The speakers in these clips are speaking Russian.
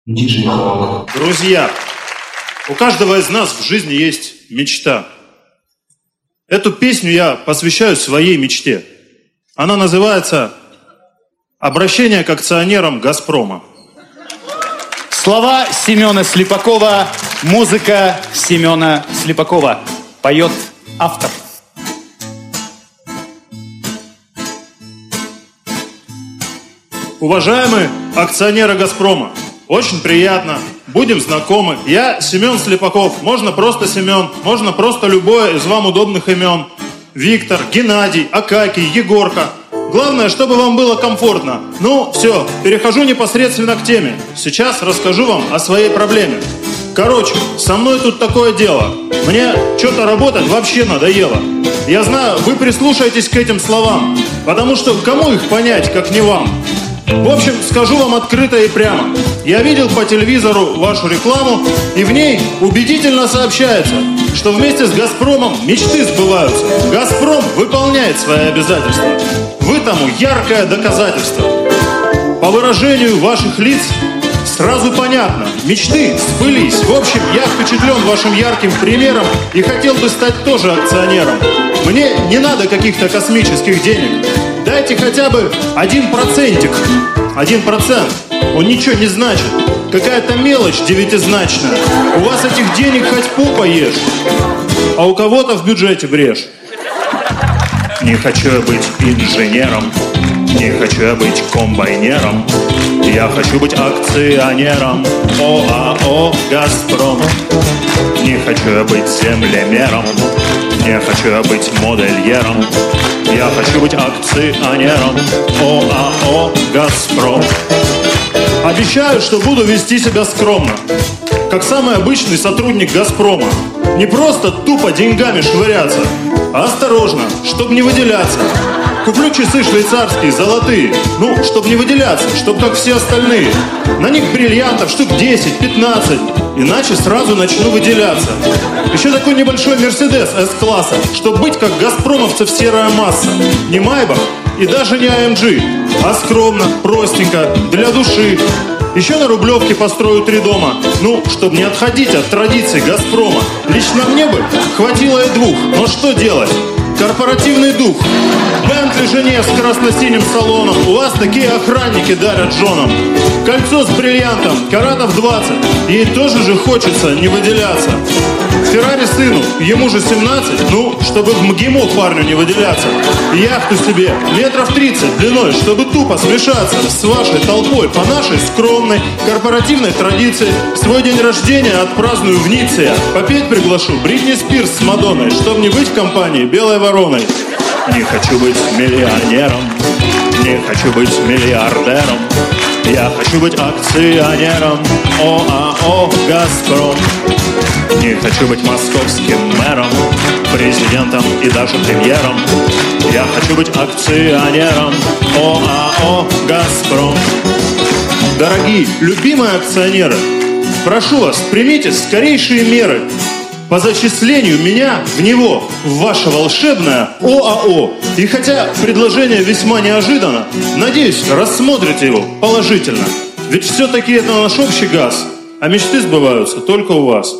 Диджей Хак. Друзья, у каждого из нас в жизни есть мечта. Эту песню я посвящаю своей мечте. Она называется «Обращение к акционерам Газпрома». Слова Семена Слепакова, музыка Семена Слепакова. Поет автор. Уважаемые акционеры «Газпрома», очень приятно, будем знакомы. Я Семен Слепаков, можно просто Семен, можно просто любое из вам удобных имен. Виктор, Геннадий, Акакий, Егорка. Главное, чтобы вам было комфортно. Ну, все, перехожу непосредственно к теме. Сейчас расскажу вам о своей проблеме. Короче, со мной тут такое дело. Мне что-то работать вообще надоело. Я знаю, вы прислушаетесь к этим словам, потому что кому их понять, как не вам? В общем, скажу вам открыто и прямо. Я видел по телевизору вашу рекламу, и в ней убедительно сообщается, что вместе с «Газпромом» мечты сбываются. «Газпром» выполняет свои обязательства. Вы тому яркое доказательство. По выражению ваших лиц сразу понятно, мечты сбылись. В общем, я впечатлен вашим ярким примером и хотел бы стать тоже акционером. Мне не надо каких-то космических денег. Дайте хотя бы 1%. 1%. Он ничего не значит. Какая-то мелочь девятизначная. У вас этих денег хоть попа ешь, а у кого-то в бюджете брешь. Не хочу я быть инженером, не хочу я быть комбайнером. Я хочу быть акционером ОАО «Газпром». Не хочу я быть землемером, не хочу я быть модельером. Я хочу быть акционером ОАО «Газпром». Обещаю, что буду вести себя скромно, как самый обычный сотрудник «Газпрома». Не просто тупо деньгами швыряться, а осторожно, чтобы не выделяться. Куплю часы швейцарские, золотые, ну, чтобы не выделяться, чтобы как все остальные. На них бриллиантов штук 10-15, иначе сразу начну выделяться. Еще такой небольшой Мерседес С-класса, чтобы быть как газпромовцев серая масса. Не Майбах и даже не АМГ, а скромно, простенько, для души. Еще на Рублевке построю 3 дома, ну, чтобы не отходить от традиций «Газпрома». Лично мне бы хватило и 2, но что делать? Корпоративный дух. Бентли жене с красно-синим салоном. У вас такие охранники дарят женам. Кольцо с бриллиантом, каратов 20. Ей тоже же хочется не выделяться. Феррари сыну, ему же 17. Ну, чтобы в МГИМО парню не выделяться. Яхту себе метров 30 длиной, чтобы тупо смешаться с вашей толпой по нашей скромной корпоративной традиции. Свой день рождения отпраздную в Ницце. Попеть приглашу Бритни Спирс с Мадонной, чтобы не быть в компании белой вороной. Не хочу быть миллионером, не хочу быть миллиардером. Я хочу быть акционером ОАО «Газпром». Не хочу быть московским мэром, президентом и даже премьером. Я хочу быть акционером ОАО «Газпром». Дорогие, любимые акционеры, прошу вас, примите скорейшие меры по зачислению меня в него, в ваше волшебное ОАО. И хотя предложение весьма неожиданно, надеюсь, рассмотрите его положительно. Ведь все-таки это наш общий газ, а мечты сбываются только у вас.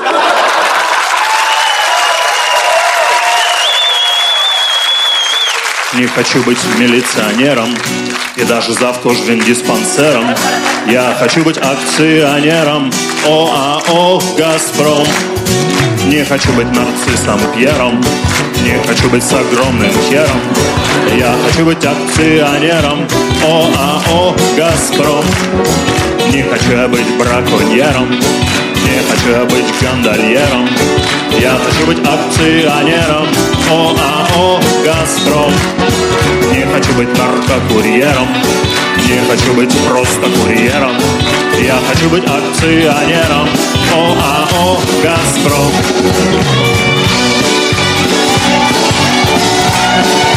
Не хочу быть милиционером и даже завкожвендиспансером. Я хочу быть акционером ОАО «Газпром». Не хочу быть нарциссом Пьером, не хочу быть с огромным хером. Я хочу быть акционером ОАО «Газпром». Не хочу я быть браконьером, не хочу я быть гондольером. Я хочу быть акционером ОАО «Газпром». Не хочу быть наркокурьером, не хочу быть просто курьером. Я хочу быть акционером ОАО «Газпром».